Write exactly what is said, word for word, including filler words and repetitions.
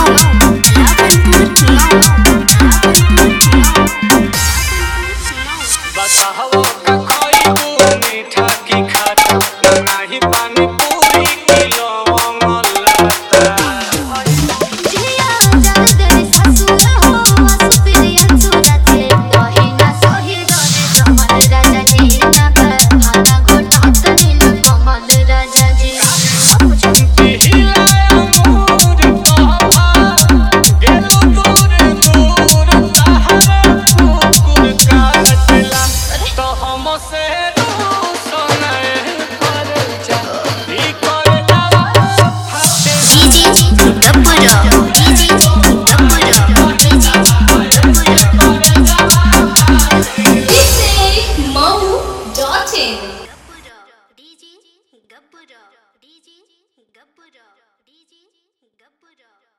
बताहो का खइबू मीठा की खाटा नाही पानी पूरी किलो मंगलता जिया जगदे सासु हो सुप्रिया सुराते कहिना सही रे कमल राजा जी ना खाना गोटा तनिल कमल राजा जी चंपी हिलाया मोर बाबा गेलो दूर दूर तहरा कुकुर काटला तो हम से सोनाए पर जा ई करला फाटे DJ Gabbaro DJ Gabbaro This is Mahu dot in. Gabbaro DJ Gabbaro DJ Gabbaro DJ गब्बरो